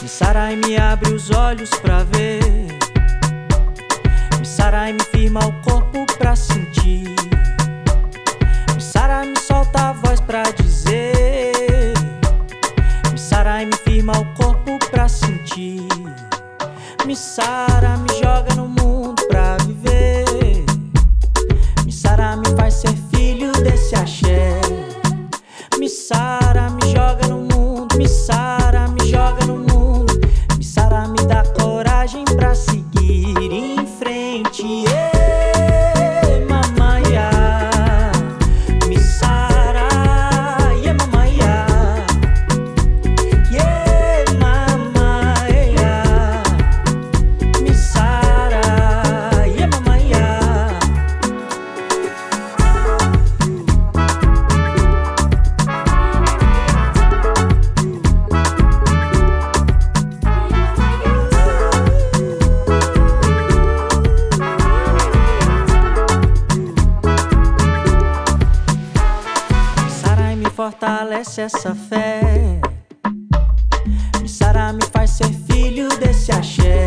Me sara e me abre os olhos pra ver. Me sara e me firma o corpo pra sentir. Me sara e me solta a voz pra dizer. Me sara e me firma o corpo pra sentir. Me sara, me joga no mundo pra viver. Me sara, me faz ser filho desse axé. Me sara, me joga no mundo. Me sara, me joga no mundo. Me sara, me dá coragem pra seguir em frente. Yeah, mamaia. Me sara, yeah, mamaia. Yeah, mamaia. Me sara, yeah, mamaia. Fortalece essa fé. Me sara, me faz ser filho desse axé.